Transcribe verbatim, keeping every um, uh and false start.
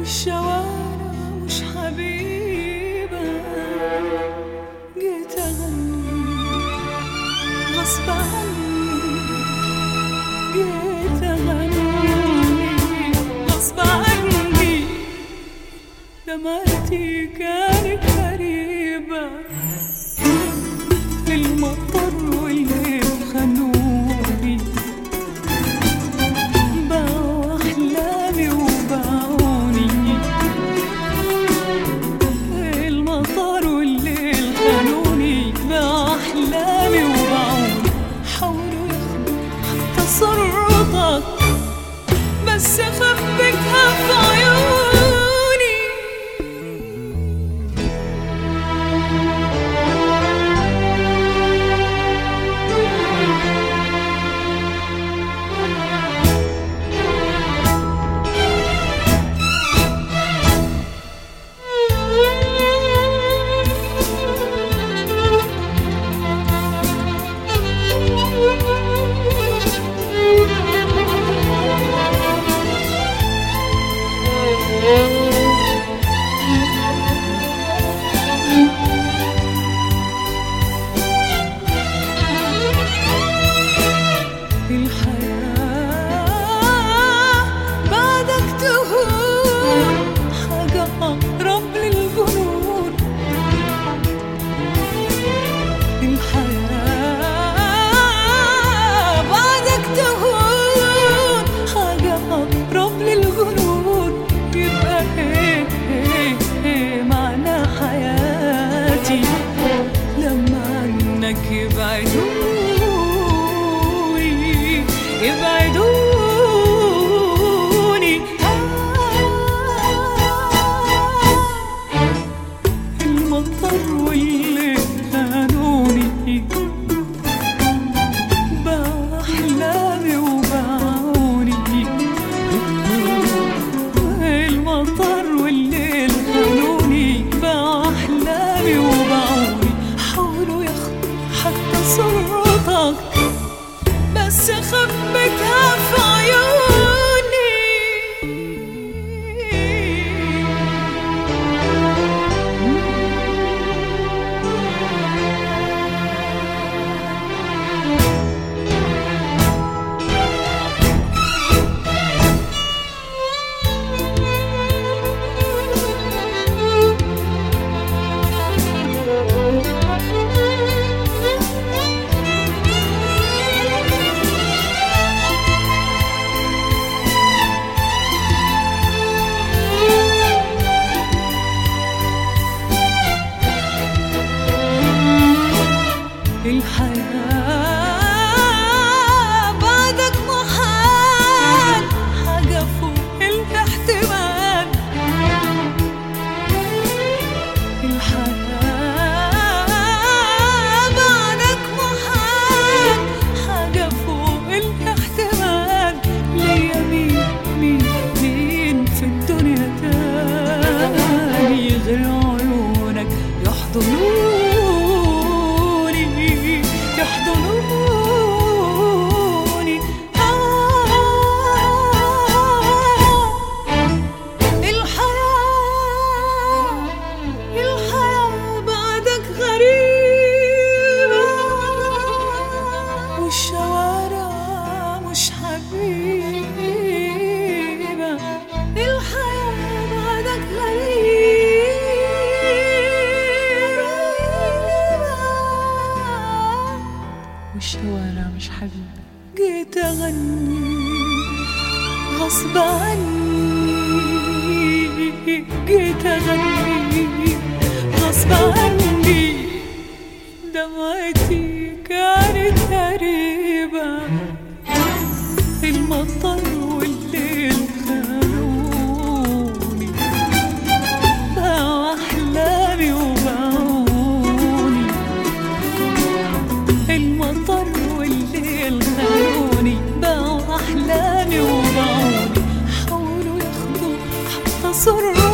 والشوارع مش حبيبة. جيت أغني غصب عني، جيت أغني غصب عني. دمعتي كانت غريبة، المطر والليل خانوني، باعوا أحلامي وباعوني. المطر والليل خانوني، باعوا أحلامي وباعوني. حاولوا ياخدوا تصرفك بس أخبيتها في عيوني. يبعدوني يبعدوني المطر والليل خانوني، باعوا أحلامي وباعوني. المطر والليل خانوني، باعوا أحلامي وباعوني. حاولوا ياخدوا حتى صورتك بس خبيتها في عيوني. الحياة بعدك محال، حاجة فوق الاحتمال. الحياة بعدك محال، حاجة فوق الاحتمال. ليا مين مين مين في الدنيا تاني غير عيونك يحضنوني يحضنوني. آه الحياة الحياة بعدك غريبة، والشوارع مش حبيبة. الحياة بعدك غريبة، والشوارع مش حبيبة. جيت أغني غصب عني، جيت أغني غصب عني. دمعتي كانت غريبة، المطر والليل خانوني، باعوا أحلامي وباعوني. المطر والليل خانوني، باعوا أحلامي وباعوني. حاولوا ياخدوا حتى صورة